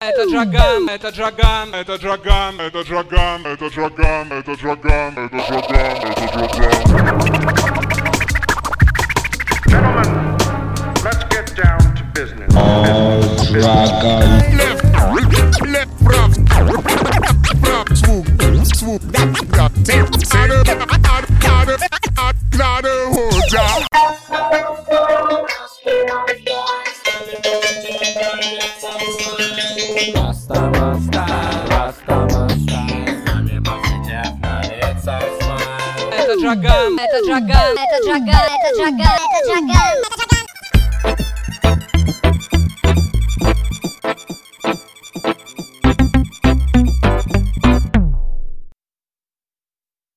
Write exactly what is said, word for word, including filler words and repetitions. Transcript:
это Джаган, это Джаган, это Джаган, это Джаган, это Джаган, это Джаган, это Джаган, это Джаган. Gentlemen, let's get down to business. Oh, Dragon. Left, left, rough, rough, swoop, swoop, rough, take, take, not a whole job. Rasta, Rasta, Rasta, Rasta. Нами повседневно лица смайл. Это Джаган, Это Джаган, это Джаган, это Джаган, это Джаган.